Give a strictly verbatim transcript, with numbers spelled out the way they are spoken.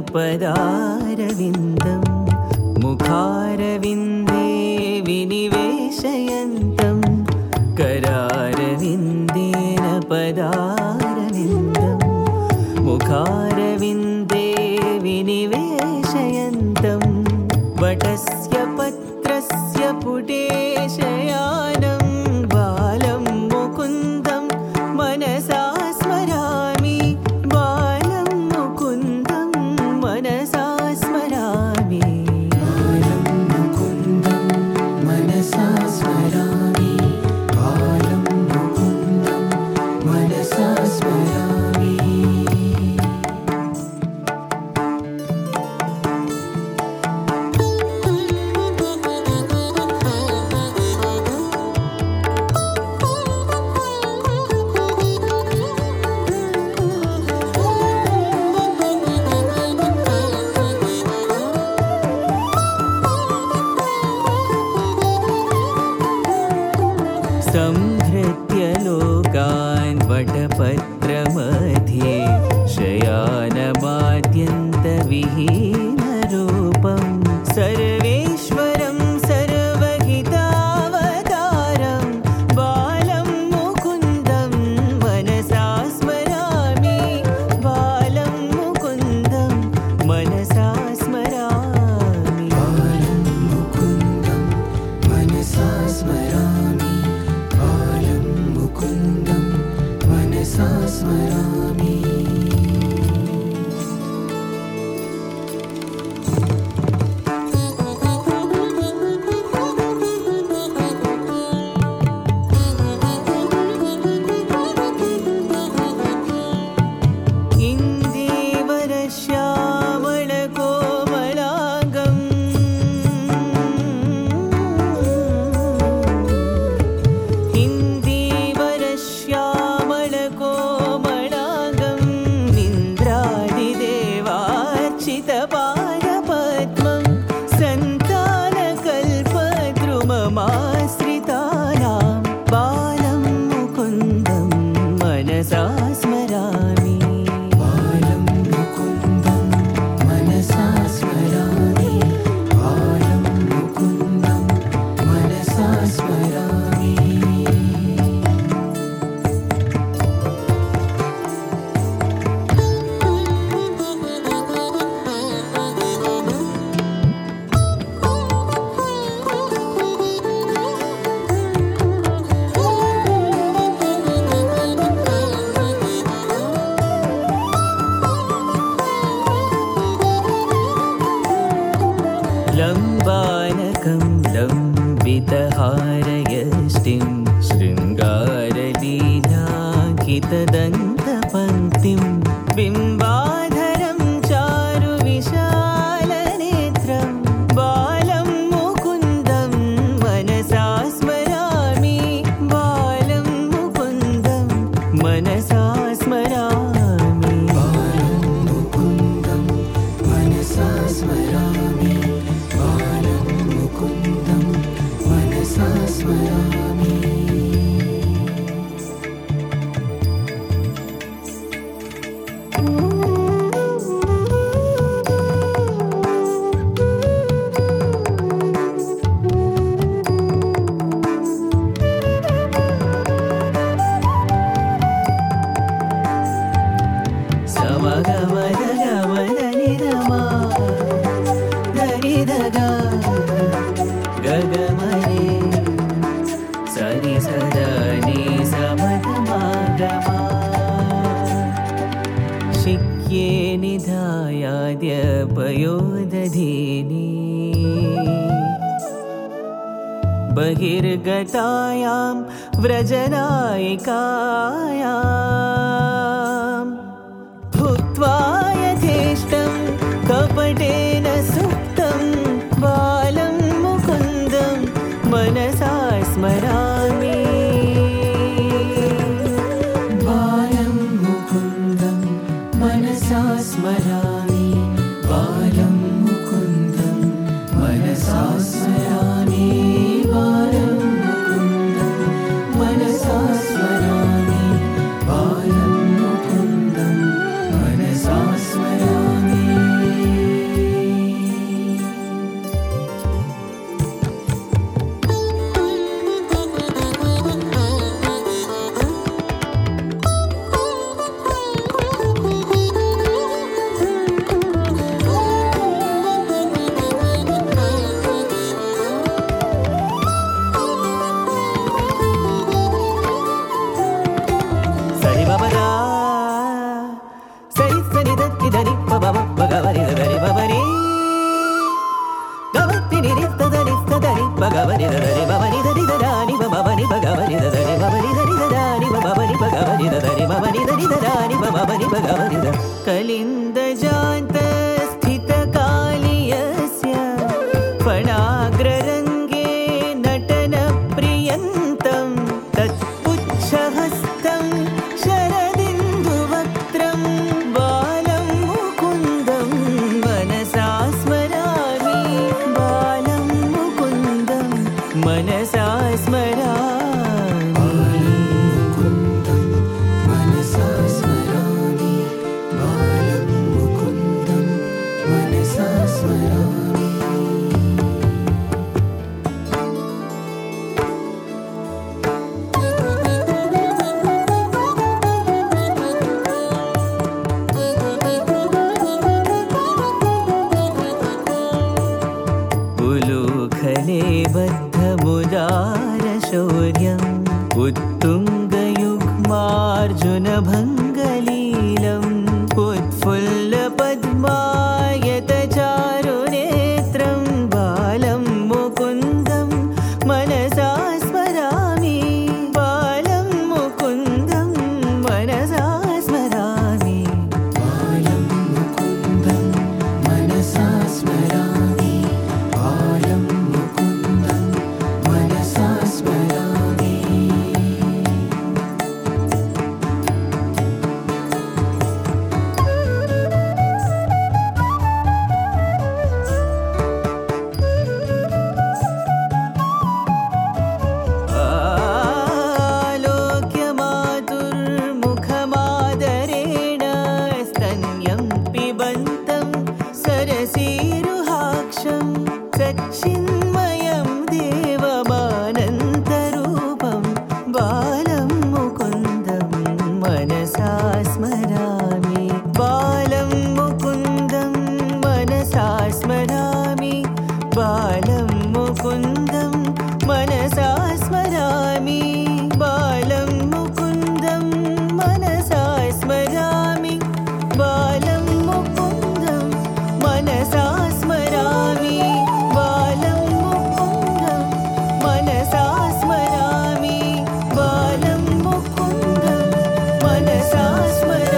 पदारविन्दं मुखारविन्दे विनिवेशयन्तं करारविन्देन पदारविन्दं मुखारविन्दे विनिवेशयन्तं वटस्य पत्रस्य पुटे शयानं बालं मुकुन्दं मनसा स्मरामि बालं मुकुन्दं मनसा स्मरामि बालं मुकुन्दं मनसा स्मरामि बालं मुकुन्दं मनसा स्मरामि संहृत्य लोकान् वटपत्रमध्ये शयानमाद्यन्तविहीनरूपं सर्वेश्वरं सर्वहितावतारं बालं मुकुन्दं मनसा स्मरामि बालं मुकुन्दं मनसा स्मरामि बालं मुकुन्दं मनसा स्मरामि बालं मुकुन्दं मनसा स्मरामि इन्दीवरश्यामलकोमलाङ्गम् इन्दीवरश्यामलकोमलाङ्गं इन्द्रादिदेवार्चितपादपद्मं सन्तानकल्पद्रुममाश्रितानां बालं मुकुन्दं मनसा स्मरामि बालं मुकुन्दं मनसा स्मरामि बालं मुकुन्दं मनसा स्मरामि लम्बानकं लम्बितहारयष्टिं शृङ्गारलीलाङ्कितदन्तपङ्क्तिं बिम्बाधरं चारुविशालनेत्रं बालं मुकुन्दं मनसा स्मरामि बालं मुकुन्दं मनसा स्मरामि बालं मुकुन्दं मनसा स्मरामि बालं मुकुन्दं मनसा स्मरामि समगमदगमदनिदमा दनिदगा गगमने सनि सदनि समगमगमा शिक्ये निधायाद्यपयोदधीनि बहिर्गतायां व्रजनायिकायां भुक्त्वा यथेष्टं कपटेन सुप्तं बालं मुकुन्दं मनसा स्मरामि बालं मुकुन्दं मनसा स्मरामि बालं मुकुन्दं मनसा स्मरामि बालं मुकुन्दं मनसा स्मरामि बालं मुकुन्दं मनसा स्मरामि कलिन्दजान्तस्थितकालियस्य फणाग्ररङ्गे नटनप्रियन्तं तत्पुच्छहस्तं शरदिन्दुवक्त्रं बालं मुकुन्दं मनसा स्मरामि बालं मुकुन्दं मनसा स्मरामि उलूखले बद्धमुदारशौर्यम् उत्तुङ्गयुग्मार्जुनभङ्गलीलम् उत्फुल्लपद्मायतचारुनेत्रं बालं मुकुन्दं मनसा स्मरामि बालं मुकुन्दं मनसा स्मरामि बालं मुकुन्दं मनसा स्मरामि बालं मुकुन्दं मनसा स्मरामि आलोक्यमातुर्मुखमादरेण स्तन्यं पिबन्तं सरसीरुहाक्षं सच्चिन्मयं देवमानन्तरूपं बालं मुकुन्दं मनसा स्मरामि बालं मुकुन्दं मनसा स्मरामि बालं मुकुन्दं मनसा स्मरामि बालं मुकुन्दं मनसा स्मरामि बालं मुकुन्दं मनसा स्मरामि बालं मुकुन्दं मनसा स्मरामि बालं मुकुन्दं मनसा स्मरामि